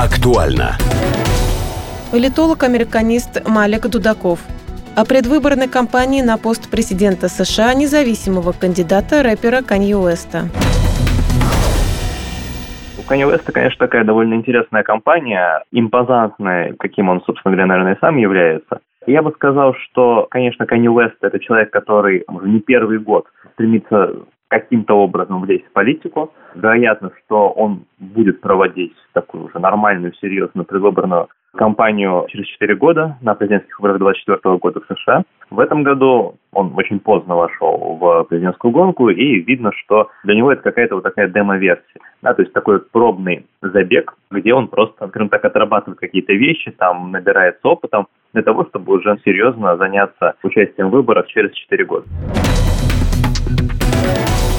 Актуально. Политолог-американист Малик Дудаков. О предвыборной кампании на пост президента США независимого кандидата рэпера Канье Уэста. У Канье Уэста, конечно, такая довольно интересная кампания, импозантная, каким он, собственно говоря, наверное, сам является. Я бы сказал, что, конечно, Канье Уэст – это человек, который уже не первый год стремится каким-то образом влезть в политику. Вероятно, что он будет проводить такую уже нормальную, серьезную предвыборную кампанию через 4 года на президентских выборах 2024 года в США. В этом году он очень поздно вошел в президентскую гонку, и видно, что для него это какая-то вот такая демо-версия. Да, то есть такой пробный забег, где он просто, скажем так, отрабатывает какие-то вещи, там набирается опытом для того, чтобы уже серьезно заняться участием в выборах через 4 года.